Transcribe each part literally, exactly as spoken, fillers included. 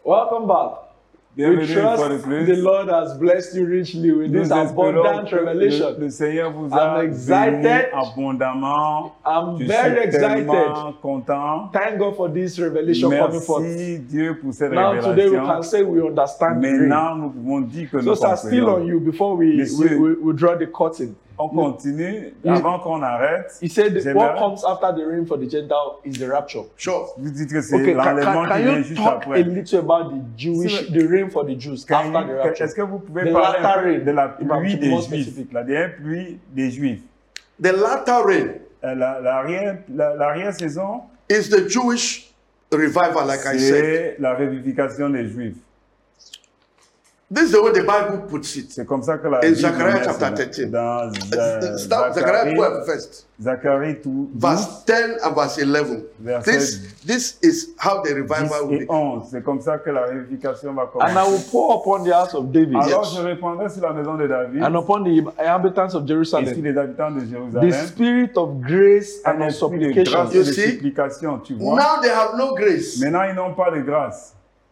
Welcome back. We Bienvenue une fois de trust plus. the Lord has blessed you richly with Nous this espérons abundant que revelation. le, le Seigneur vous I'm a excited. béni abondamment. I'm Je very suis excited. tellement content. Thank God for this revelation coming forth. Merci Dieu pour cette Now today we can révélation. say we understand the dream. Maintenant, nous pouvons dire que So nous sir, still on comprenons. you before we, we, Monsieur. we, we draw the curtain. On continue. You- Avant qu'on arrête, He said that j'aimerais what comes after the rain for the Gentile is the rapture. Sure. vous dire que c'est Okay, can, l'enlèvement can, qui can vient you juste talk a après. little about the Jewish, Si- the rain for the Jews Can after you- the rapture? Est-ce que vous pouvez The parler latter un peu rain, de la if I'm pluie to be des more Juifs, specific. la dernière pluie des Juifs? The latter rain Euh, la- L'arrière la, l'arrière saison, is the Jewish revival, like I said. c'est la revivification des Juifs. This is the way the Bible puts it. C'est comme ça que la In Bible Zechariah met chapter cela. thirteen. Dans euh, Start Zechariah twelve first. Zacharie tout, Verse ten and verse eleven. Verset This, this is how the dix revival will et be. onze. C'est comme ça que la revivification va And I will commencer. pour upon the house of David Alors Yes. je répondrai sur la maison de David and upon the inhabitants of et sur Jerusalem les habitants de the Jérusalem spirit of grace un and of esprit de supplication. grâce et You de see? supplication, tu vois. Now they have no grace. Maintenant, ils n'ont pas de grâce.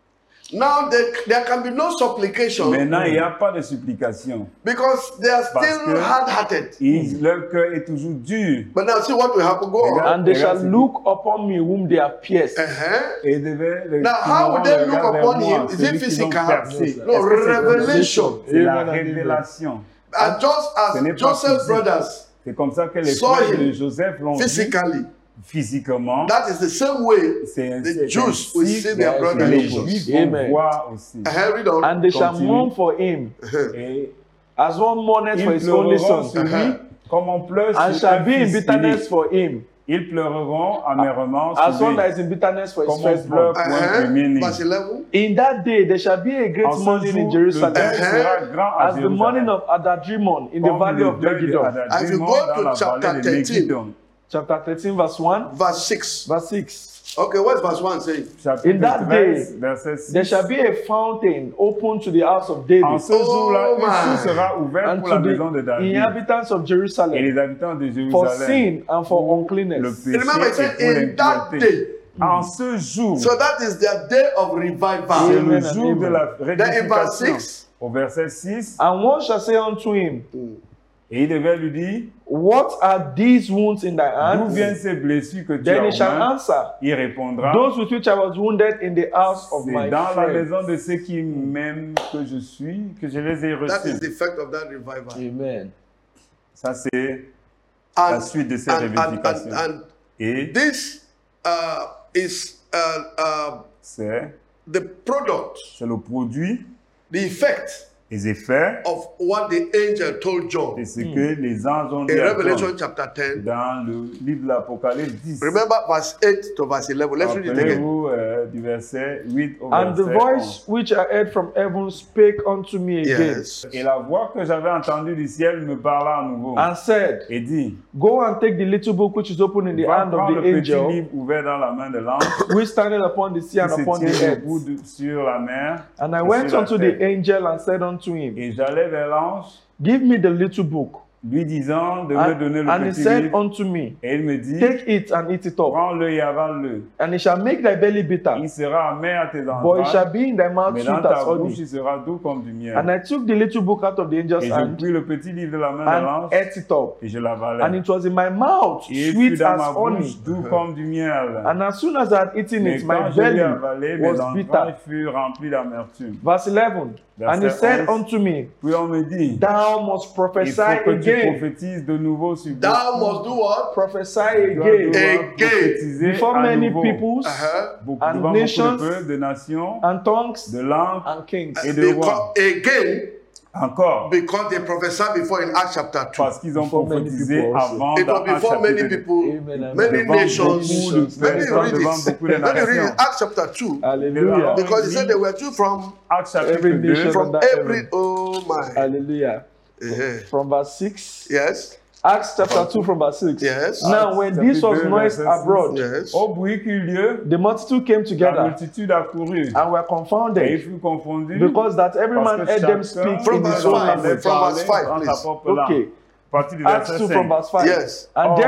Now there, there can be no supplication Maintenant, il n'y a pas de supplication. because they are Parce still que- hard-hearted. Ils- leur cœur est toujours dur. But now see what will happen. Go on. Regarde. And they shall look upon me whom they have pierced. Uh-huh. Et devaient, le, Now, ils how auront would they le look regard vers upon moi, him? Is celui it qu'ils ont physical? percé. No, Est-ce que c'est revelation. C'est la Amen and amen. révélation. And just Ce n'est as pas Joseph's physique. brothers C'est comme ça que les Saw frères him de Joseph l'ont vu physically, physiquement. that is the same way C'est the c'est Jews will ainsi see their que brother les Jesus. Juifs vont Amen. voir aussi. Uh-huh, read on. And they shall Continue. mourn for him Et as one mourneth for ils his only pleureront son, sur lui comme on pleure and sur shall un be in fils bitterness unique. for him, Ils pleureront amèrement as sur one lui. that is in bitterness for his Comme on firstborn. pleure pour un premier-né. Uh-huh. Verse eleven. In that day there shall be a great En ce mourning in jour, Jerusalem, le deuil sera grand à as the mourning Jérusalem. of Adadrimon in the Comme valley le of deuil de Megiddo. Adadrimon As you go dans to la chapter vallée de thirteen. Megiddo. Chapter thirteen, verse one, Verse six. verse six. Okay, what's verse one saying? Chapitre In that treize, day, verset six. There shall be a fountain open to the house of David En ce Oh jour-là, une my. source sera ouverte and pour la to maison de the David inhabitants of et Jerusalem les habitants de for Jérusalem. sin and for Le uncleanness. péché Remember, it et said pour in that l'impureté. day. En ce jour, So that is their day of c'est revival. le Amen and jour de amen. la Then in verse rédification. six, Au verset six, And one shall say unto him, et il devait lui dire, What are these wounds in thy d'où hands? viennent ces blessures que tu Then he as shall aux mains? answer, Il répondra, Those with which I was wounded in the house of c'est my dans la friend. maison de ceux qui m'aiment que je suis, que je les ai that is reçus. the effect of that revival. Amen. Ça, c'est la And, suite de cette and, and, and, révivification. and Et this uh, is uh, uh, c'est the product, c'est le produit, the effect les effets of what the angel told John de ce que les anges ont dit in à Revelation John chapter ten. dans le livre de l'Apocalypse dix. Remember verse eight to verse eleven. Let's read it again. Rappelez-vous euh, du verset huit au And the verset voice onze. which I heard from heaven spake unto me again, Yes. Et la voix que j'avais entendue du ciel me parla à nouveau and said, et dit, Go and take the little book which is open in the va hand of prendre the le petit angel, livre ouvert dans la main de l'ange which standeth upon the sea qui and se upon the tient earth. debout de- sur la mer. And I et went sur la unto terre. the angel and said unto him, Et j'allais vers l'ange, Give me the little book. lui disant de me And, donner le and he petit said livre. unto me, Et il me dit, Take it and eat it up, prends-le et avale-le. and it shall make thy belly bitter, Il sera amer à tes but it entrailles, shall be in thy mouth mais sweet dans as ta bouche, honey. il sera doux comme du miel. And I took the little book out of the angel's Et je hand pris le petit livre de la main de and l'ange ate it up, et je l'avalais. and it was in my mouth Et il fut sweet dans as ma honey. bouche doux comme du miel. And as soon as I had eaten Mais it, quand my je l'ai belly avalé, mes was entrailles bitter. furent remplies d'amertume. Verse eleven. And he Verset said onze. unto me, Puis on me dit, Thou must il prophesy faut que tu again. prophétises de nouveau sur Thou beaucoup. must do what? Prophesy Tu dois again. devoir Again. prophétiser Before à many nouveau. peoples Uh-huh. Beaucoup, and devant beaucoup nations de peuples, de nations, and tongues de langues and kings. et de rois. Because, again, Encore, because they prophesied before in Acts chapter two. parce qu'ils ont Before many prophétisé people also. avant It dans was Actes before many chapitre deux. people, Amen, amen. many Devant nations. beaucoup de Let me personnes, read devant it. beaucoup de Let me read it. nations. Acts chapter two. Hallelujah. Because he said they were two from Actes chapitre Every deux, nation. from Under every heaven. oh my. Hallelujah. Uh-huh. From verse six. Yes. Acts chapter two from verse six. Yes. Now when this was Chapitre deux, noised verset six. abroad, Yes. Au bruit qui eut lieu, the multitude came la together multitude accourut and were et ils confounded, furent confondus because that every parce man que heard them chacun speak From in verse his own five. language. From verse five, dans sa please. propre langue. Okay. À partir du Acts verset two from cinq. verse five. Yes. And Or, there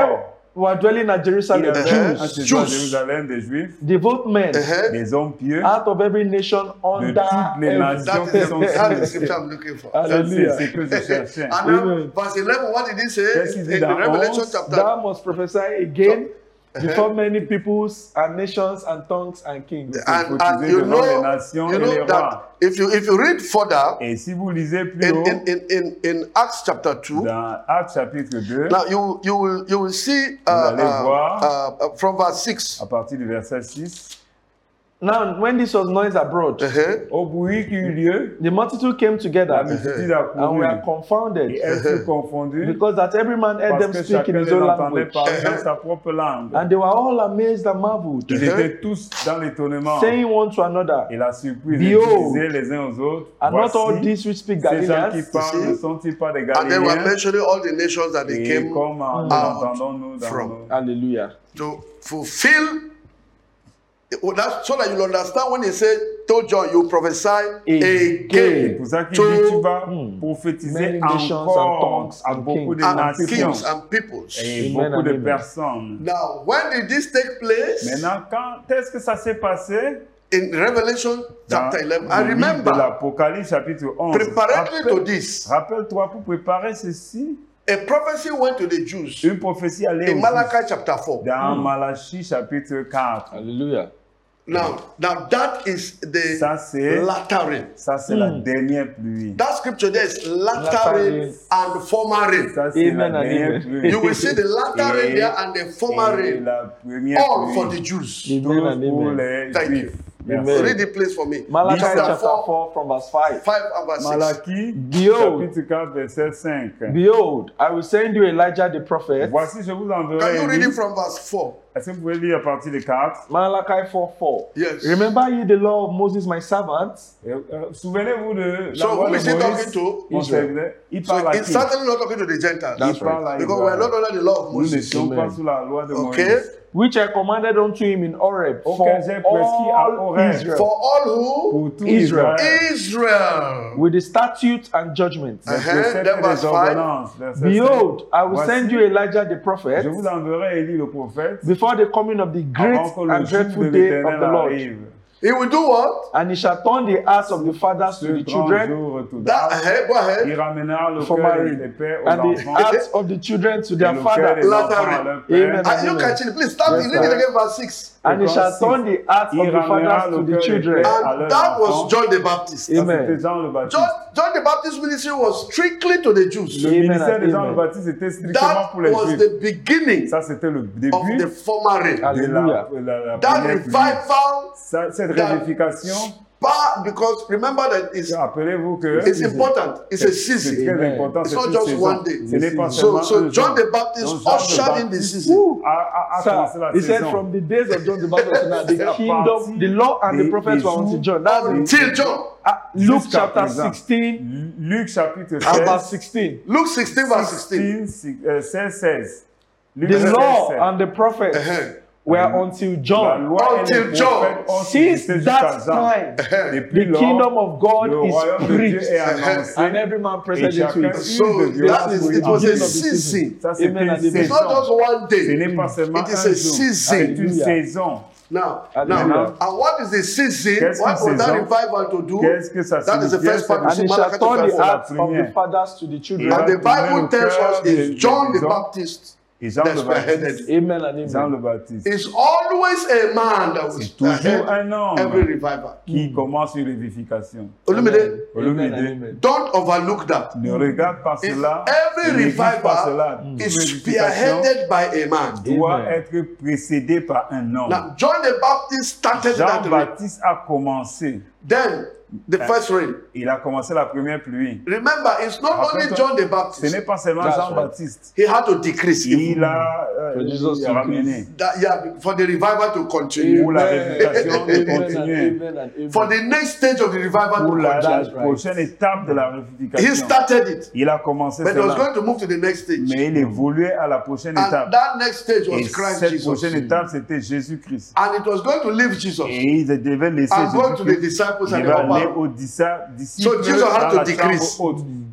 were dwelling at Il y Jerusalem, avait Uh-huh. à Jews, Jésus- à Jews. Jérusalem des Juifs, devout men, Uh-huh. des hommes pieux out of every nation de under toutes les heaven. nations That qui is, sont the, that is the sur scripture I'm looking for. Ça, c'est Hallelujah. ce que je cherchais. And now, Amen. verse eleven, what did he say Qu'est-ce qu'il dit in dans the Revelation onze? chapter? Thou must prophesy again Uh-huh. before many peoples and nations and tongues and kings. And, and prophétiser you devant les know, nations you et les know rois. that if you if you read further Et si vous lisez plus in haut, in, in, in, in Acts chapter two, dans Actes chapitre deux, now you you will you will see uh, Vous allez uh, voir. uh, uh, from verse six. à partir du verset six, Now, when this was noised abroad, Uh-huh. au bruit qui eut lieu, the multitude came la together multitude Uh-huh. a and were couru et confounded elles furent confondues because that every man heard parce them que speak chacun in his les own entendait language. parler dans sa propre langue. And they were all amazed and marveled, Ils étaient tous dans l'étonnement saying one to another, et la surprise. Behold. Ils disaient les uns aux autres, Are not all voici, these which speak ces gens qui Galileans? parlent ne see? sont-ils pas des And they were Galiléens? mentioning all the nations that they Et came comme en out entendons-nous dans from. nos... Hallelujah. to fulfill. Well, that's so that you'll understand when he said, told John, you prophesy Again. C'est again pour ça qu'il dit, tu to vas Hmm. prophétiser Many nations and encore tongues à and beaucoup kings. de and nations kings and peoples. et Amen beaucoup and de amen. personnes. Now, when did this take place? Maintenant, quand est-ce que ça s'est passé? In Revelation Dans chapter eleven. I le livre de remember, l'Apocalypse chapitre onze. preparatory to Rappelle- this, Rappelle-toi, pour préparer ceci, a prophecy went to the Jews une prophétie allait in aux Malachi Juifs chapter four. dans Malachie chapitre quatre. Hallelujah. Now, now that is the Ça, c'est latter rain. ça, c'est la dernière pluie. That scripture there is latter Latter rain rain. and former rain. Ça, c'est la Amen and dernière amen. pluie. You will see the latter rain Et- there and the former et rain, la première all for pluie. the Jews. Amen Tous and pour amen. les Thank Juifs. you. Amen. Read the place for me. Malachi Chapter chapter four, four from verse five. five and verse six. Malachie, Behold. chapitre quatre, verset cinq. Behold, I will send you Elijah the prophet. Voici, je vous Can enverrai you read Élie. it from verse four? Est-ce que vous pouvez lire à partir de quatre? Malachi four four. Yes. Remember ye the law of Moses my servant? Euh, euh, Souvenez-vous de la So loi who de is he Moïse. talking to? Mon Israel. serviteur. Il So parle à it's qui? certainly not talking to the Gentiles. That's Il parle à Because we are not Israël. under the law of Nous Moses. n'étions pas Amen. sous la loi de Okay. Moïse. Which I commanded unto him in Horeb for Auquel j'ai prescrit à all Horeb. Israel For all who? Pour tout Israel. Israël. Israel. with the statutes and judgments. Des Uh-huh. préceptes Then et verse des five. ordonnances. Verset Behold, I will Voici, send you Elijah the prophet Je vous enverrai Élie le prophète before the coming of the great avant que le and jour dreadful de day of l'Éternel the Lord. arrive. He will do what? And he shall turn the hearts of the fathers to Ce the grand children, jour That retournera. ahead, go ahead. Il ramènera le For cœur marriage. des pères aux and the enfants hearts of the children to et their le cœur father. des enfants à Latter. leur père. Amen. Are you catching it? Please start Yes, reading it sir. again, verse six. And he shall turn the hearts of Il the ramènera fathers le to the cœur des children. pères à And leurs that was enfants. John the Baptist. Ça, Amen. c'était Jean le Baptiste. John, John the Baptist ministry was strictly to the Jews. Le Amen ministère de and Jean amen. le Baptiste était strictement That pour les was Juifs. the beginning Ça, c'était le of début the former reign. de la, Hallelujah. la, la That première pluie. revival, Ça, cette that- réunification, but because remember that it's, rappelez-vous que it's important. It's a c'est season. très Amen. important. It's c'est not une just saison. one day. Ce n'est pas So, seulement so un John jour. the Baptist Donc, Jean le ushered in the Baptiste season. a, a, a commencé Sir, la he said saison. from the days of John the Baptist to now, the C'est kingdom, parti the law and the des- prophets des were unto jours John. That's the, Until John. uh, Luke Jusqu'à chapter présent. sixteen Luc chapitre and verse seize, sixteen. Luke sixteen, verse sixteen. sixteen, euh, seize, seize. Luc The seize, law seize. and the prophets Uh-huh. were until La John. loi et Until les John. prophètes ont Since existé jusqu'à that Jean. time, Depuis the lors, kingdom of God le is royaume de Dieu preached, est annoncé. and every man Et present into chacun it. So use de that violence is, pour y it was a entrer. season. Ça, c'était Amen and une amen. It's not saison. just one Ce day. n'est pas seulement It is un a jour. season. C'est une Hallelujah. saison. Now, Hallelujah. now, and what is the season? Qu'est-ce What qu'une was that saison? revival to do? Qu'est-ce que ça That is the signifie? first part. And he shall Malachi turn chapter the four. hearts of the première. fathers to the Il children. va And the Bible tourner le tells cœur us des- it's John des the hommes. Baptist Et Jean that le Baptiste. spearheaded. Amen and Jean le amen. Baptiste. It's always a man that will C'est toujours spearhead un homme every revival. qui commence une révification. Olumide, Olumide, Amen and amen. don't overlook that. ne regarde pas If cela. every ne néglige pas cela. revival Toute is révification spearheaded by a man. doit Amen. être précédée par un homme. Now, John the Baptist started that reign. Jean-Baptiste a commencé. Then, the first reign. Il a commencé la première pluie. Remember, it's not only Rappelle-toi, John the Ce Baptist. n'est pas seulement That's Jean-Baptiste. He had to decrease. Il a, euh, For Jesus il a to ramené That, yeah, for the revival to continue. pour la Amen. révification de Amen and continuer. amen and amen. For the next stage of the revival Pour to la, la continue. That's right. prochaine étape de la He révification. started it, Il a commencé but he was cela. going to move to the next stage. Mais il évoluait à la prochaine And étape. that next stage was Et Christ cette Jesus. prochaine étape, c'était Jésus-Christ. And it was going to leave Jesus Et ils devaient laisser and go to the Jésus-Christ. disciples Il and the va aller upper. aux dissa- disciples So Jesus had dans to la decrease. chambre haute.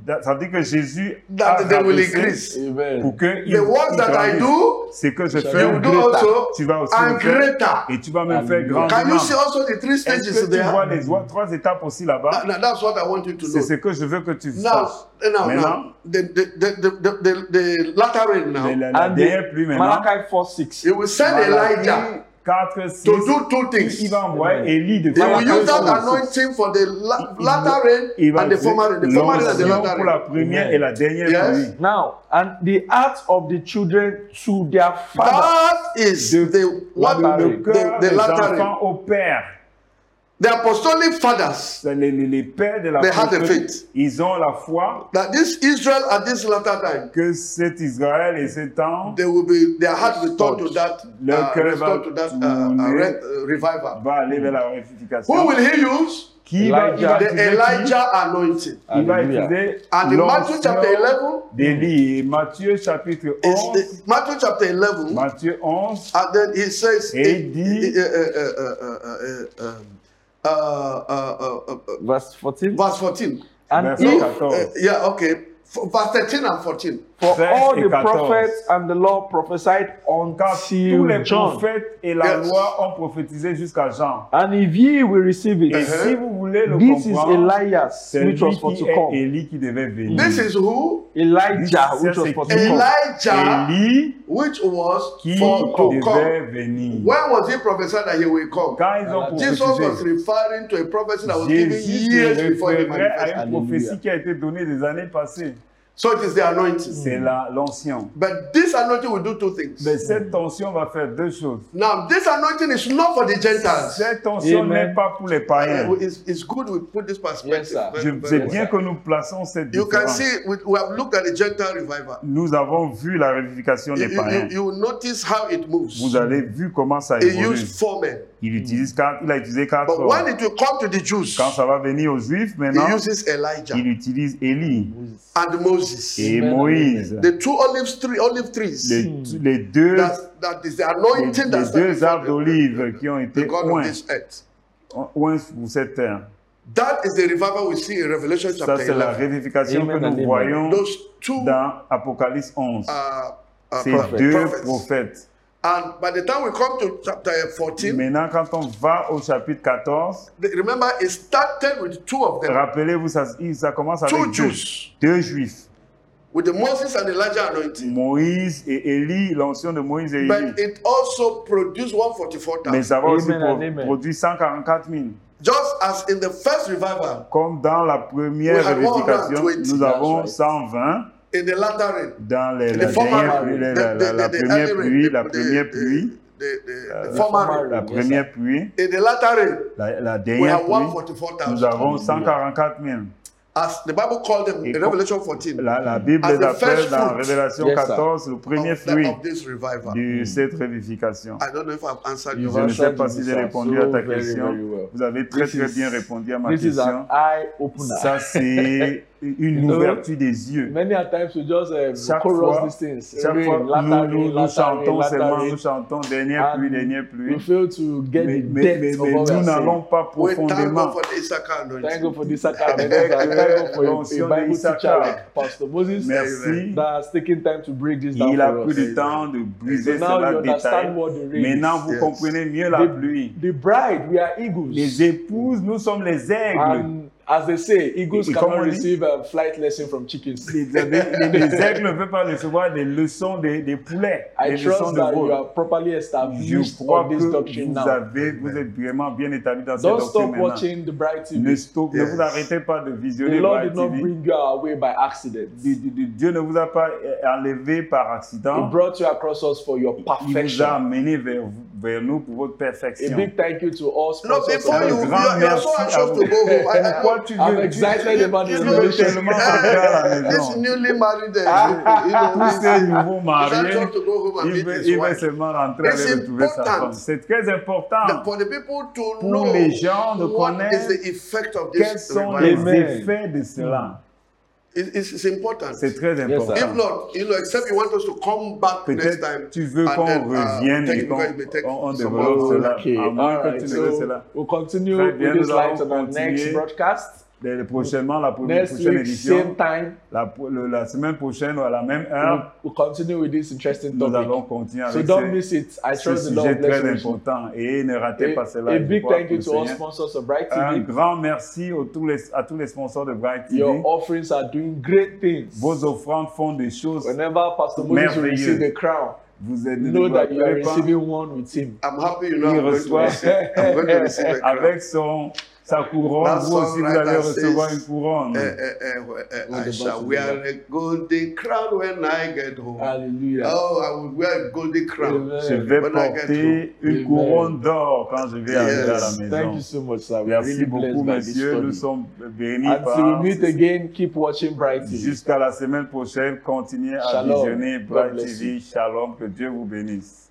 Ça veut dire que Jésus that a they will rabaissé increase. Amen. pour que il, The works il that I grandisse. do, Ce que je you fais, you will do greater. also, tu vas aussi and le faire greater. et tu vas même faire Alléluia. Can you grandement. see also the three Est-ce stages que tu vois there? les trois- trois étapes aussi là-bas? Now, that's what I want you to C'est know. ce que je veux que tu Now, saches. now, Maintenant, now, the, the, the, the, the, the latter rain la, now, la, la And dernière pluie the, maintenant, Malachi four six. he will send Elijah quatre, six, to do two il things. va envoyer Élie de He will faire use that quelque chose. anointing for the la- Il- latter rain il va and the former rain. The former rain and the l'onction latter pour la rain. première Amen. et la dernière Yes. pluie. Now, and the hearts of the children to their father. That is De- the what latter Le rain. cœur the, the des latter enfants rain. au Père. The apostolic fathers, Les, les, les pères de la They had the foi, faith. ils ont la foi that this Israel at this latter time, que cet Israël et cet temps they will be their heart returned to that Leur uh, cœur restored va to that uh, tourner. uh, re- uh, revival. va aller vers la réification. Who will he use? Qui va, il va Elijah. The utiliser qui? Elijah anointing. Il va Alléluia. utiliser And in Matthew chapter l'onction eleven, d'Élie. Matthieu chapitre is onze. the, Matthew chapter eleven, Matthieu onze. and then he says, Et il dit- uh, uh, uh, uh, uh, um, uh, uh, uh, uh, uh, Verse fourteen. verse fourteen. And Verset if Uh, quatorze. yeah, okay. F- verse thirteen and fourteen. for treize all et the quatorze. prophets and the law prophesied Car tous les until John, prophètes et la Yes. loi ont prophétisé jusqu'à Jean. and if ye will receive it, Et si vous voulez le this is comprendre, Elias, c'est which lui was for qui to est come. Élie qui devait venir. This is who? Elijah, This which was is for to Eli- come. Elijah, Élie which was qui for to devait come. venir. When was he prophesied that he will come? Quand ils ont Jesus was prophétisé, referring to a prophecy that was given Jésus years se before he référait à manifested. une prophétie qui a été donnée des années passées. So it is the anointing. C'est la- l'onction. But this anointing will do two things. Mais cette onction va faire deux choses. Now, this anointing is not for the Gentiles. Cette onction Amen. n'est pas pour les païens. Uh, It's, it's good we put this perspective. Yes, sir. very, Je- very C'est well. bien que nous plaçons cette You can différence. see, we, we have looked at the Gentile revival. Nous avons vu la révification You, des you, païens. you, you will notice how it moves. Vous avez vu comment ça He évolue. used four men. Il, utilise quatre, il a utilisé quatre But hommes. when it will come to the Jews, Quand ça va venir aux Juifs, he maintenant, uses Elijah il utilise Élie and Moses. et Amen. Moïse. The two olive, tree, olive trees. Les, les deux, That, that is the les, anointing les that's deux arbres d'olive qui ont the été God of oints this earth. oints pour cette terre. That is the revival we see in Revelation Ça, chapter c'est la eleven. révification Amen que and nous amen. voyons Those two dans Apocalypse onze. uh, uh, Ces pro- deux prophets. prophètes. And by the time we come to chapter fourteen, Maintenant, quand on va au chapitre quatorze, the- remember it started with two of them, rappelez-vous, ça, ça commence avec two deux, Jews, deux juifs, with the Moses and Elijah anointing. Moïse et Élie, l'onction de Moïse et Élie. But it also produced one forty-four Mais thousand. ça va aussi Amen and pro- amen. produire cent quarante-quatre mille. Just as in the first revival, Comme dans la première We had révification, one hundred twenty, nous that's avons right. cent vingt. in the latter rain, Dans les, in la, the former dernière, rain, pluie, la, the- la- the- la the première early rain, pluie, the- la the- première the- pluie, the, the, the the former former rain. la Yes, première pluie, In the latter rain, la, la we dernière have one pluie, forty-four nous thousand. avons cent quarante-quatre mille. As the Bible called them Et in com- Revelation fourteen, La, la Bible As les the appelle first dans fruit. Révélation Yes, sir. quatorze le premier of, the- fruit of this revival. de cette révification. I don't know if I've answered You you. Je ne sais answered pas this si j'ai answer répondu so à ta very, question. very well. Vous avez très This très is- bien répondu à ma This is question. an eye opener. Ça, c'est une You know, ouverture des yeux. Many a times we just uh, Chaque chorus fois, these things. chaque Rain, fois, latter nous, rain, nous, nous latter rain, chantons latter seulement, rain. nous chantons dernière pluie, And dernière we pluie. fail to get Mais, the mais, depth mais, of mais what we nous are n'allons saying. pas We thank profondément. God for the Issachar Thank anointing. God for this academy. Thank God for a, a L'onction de Bible teacher Issachar. like Pastor Moses Merci. that has taken time to break this down Il a for pris us. le temps de briser So now cela you understand détail. what the rain Maintenant, is. vous Yes. comprenez mieux la The, pluie. the bride, we are eagles. Les épouses, nous sommes les aigles. And as they say, eagles Et- et cannot comme on dit- receive a flight lesson from chickens. Les, les- les- les aigles ne peuvent pas recevoir des leçons des, des poulets, I des leçons trust de that you vol. are properly Je established crois on que this doctrine vous, now. avez, vous êtes vraiment bien établi dans cette Don't doctrine stop maintenant. watching the Bright T Ne, V. stop, ne Yes. vous arrêtez pas de The visionner Lord Bright did not T V. bring you away by accident. Di- di- di- Dieu ne vous a pas euh, enlevé par He accident. brought you across us for your Il vous a perfection. amené vers, vous- vers nous pour votre A perfection. big thank you to all No, sponsors before of you, this. you grand are, you are so merci à anxious vous. to go home. I, I, Pourquoi tu I'm veux excited about you this know, veux revelation. tellement rentrer à la this maison? newly married, uh, you know, Tous he's, ces nouveaux he's mariés, anxious to go home and il meet veut, his il veut wife. seulement rentrer It's aller retrouver sa important. femme. C'est très The- important For the people to pour know les gens de what connaître is the effect of quels this sont revival. les Amen. effets de cela. It- it's, it's important. C'est très sir. important. If not, you know, except you want us to come back next time. Peut-être tu veux and qu'on then, uh, revienne take et it qu'on because it may take on, on some développe more. cela. Okay, À moins all que right. tu ne veux So cela. we'll continue Très bien, with these nous allons lights on our next continuer. broadcast. Et prochainement, la première, Next prochaine week, édition, same time, la, le- la semaine prochaine ou à la même we'll, heure, we'll continue with this interesting nous allons topic. continuer So avec don't ce, miss it. I ce trust the sujet Lord bless très you richly. important. Et ne ratez pas cela. A, a je big crois thank que you le to all Seigneur- sponsors of Bright Un T V. grand merci aux, tous les, à tous les sponsors de Bright T V. Your offerings are doing great things. Vos offrandes font des choses. Whenever Pastor Moses will merveilleuses. receive a crown, Vous êtes know that you are pas- receiving one with him. I'm happy you know Il I'm going, to reçoit receive, I'm going to receive a crown. avec son, sa couronne. That Vous aussi, song vous allez writer recevoir says, une couronne. Eh, eh, eh, eh, I With the shall bottom wear down. a golden crown when I get home. Hallelujah. Oh, I will wear a golden crown. Amen. Je vais When I get porter une Amen. couronne d'or quand je vais arriver à la Yes. maison. Thank you so much, sir. We are Merci really beaucoup, blessed by this messieurs. Nous study. sommes bénis Until we par. meet again, keep watching Bright T V. Jusqu'à la semaine prochaine, continuez à Shalom. visionner God Bright bless T V. Shalom, que Dieu vous bénisse.